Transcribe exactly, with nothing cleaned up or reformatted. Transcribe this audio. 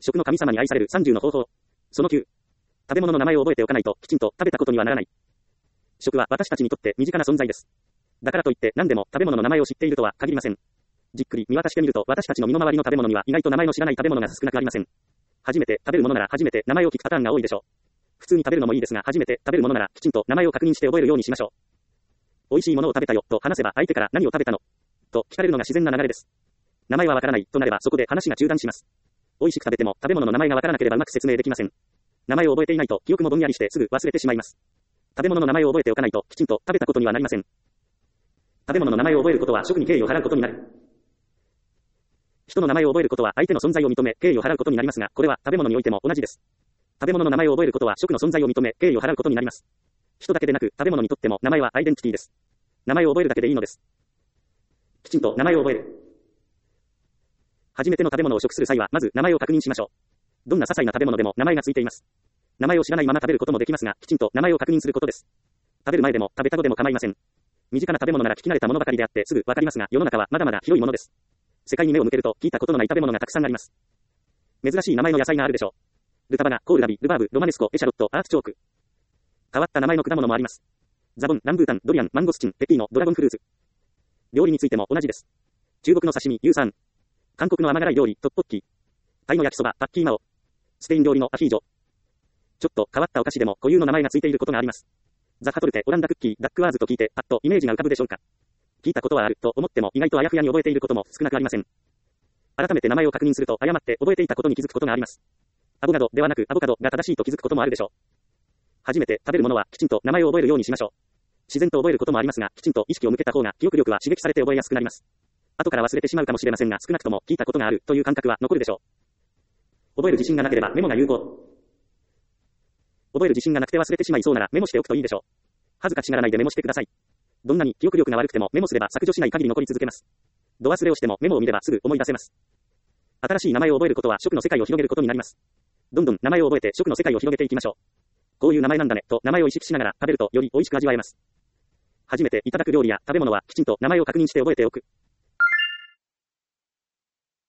食の神様に愛されるさんじゅうの方法。そのきゅう。食べ物の名前を覚えておかないときちんと食べたことにはならない。食は私たちにとって身近な存在です。だからといって何でも食べ物の名前を知っているとは限りません。じっくり見渡してみると私たちの身の回りの食べ物には意外と名前の知らない食べ物が少なくありません。初めて食べるものなら初めて名前を聞くパターンが多いでしょう。普通に食べるのもいいですが初めて食べるものならきちんと名前を確認して覚えるようにしましょう。美味しいものを食べたよと話せば相手から何を食べたのと聞かれるのが自然な流れです。名前はわからないとなればそこで話が中断します。美味しく食べても食べ物の名前がわからなければうまく説明できません。名前を覚えていないと記憶もぼんやりしてすぐ忘れてしまいます。食べ物の名前を覚えておかないときちんと食べたことにはなりません。食べ物の名前を覚えることは食に敬意を払うことになる。人の名前を覚えることは相手の存在を認め敬意を払うことになりますが、これは食べ物においても同じです。食べ物の名前を覚えることは食の存在を認め敬意を払うことになります。人だけでなく食べ物にとっても名前はアイデンティティです。名前を覚えるだけでいいのです。きちんと名前を覚える。初めての食べ物を食する際はまず名前を確認しましょう。どんな些細な食べ物でも名前がついています。名前を知らないまま食べることもできますが、きちんと名前を確認することです。食べる前でも食べた後でも構いません。身近な食べ物なら聞き慣れたものばかりであってすぐわかりますが、世の中はまだまだ広いものです。世界に目を向けると聞いたことのない食べ物がたくさんあります。珍しい名前の野菜があるでしょう。ルタバナ、コールラビ、ルバーブ、ロマネスコ、エシャロット、アーティチョーク。変わった名前の果物もあります。ザボン、ランブータン、ドリアン、マンゴスチン、ペピーノ、ドラゴンフルーツ。料理についても同じです。中国の刺身、ユーサン。韓国の甘辛い料理、トッポッキー。タイの焼きそば、パッキーマオ。スペイン料理のアヒージョ。ちょっと変わったお菓子でも固有の名前がついていることがあります。ザハトルテ、オランダクッキー、ダックワーズと聞いてパッとイメージが浮かぶでしょうか。聞いたことはあると思っても意外とあやふやに覚えていることも少なくありません。改めて名前を確認すると誤って覚えていたことに気づくことがあります。アボカドではなくアボカドが正しいと気づくこともあるでしょう。初めて食べるものはきちんと名前を覚えるようにしましょう。自然と覚えることもありますが、きちんと意識を向けた方が記憶力は刺激されて覚えやすくなります。後から忘れてしまうかもしれませんが、少なくとも聞いたことがあるという感覚は残るでしょう。覚える自信がなければメモが有効。覚える自信がなくて忘れてしまいそうならメモしておくといいでしょう。恥ずかしがらないでメモしてください。どんなに記憶力が悪くてもメモすれば削除しない限り残り続けます。度忘れをしてもメモを見ればすぐ思い出せます。新しい名前を覚えることは食の世界を広げることになります。どんどん名前を覚えて食の世界を広げていきましょう。こういう名前なんだねと名前を意識しながら食べるとより美味しく味わえます。初めていただく料理や食べ物はきちんと名前を確認して覚えておく。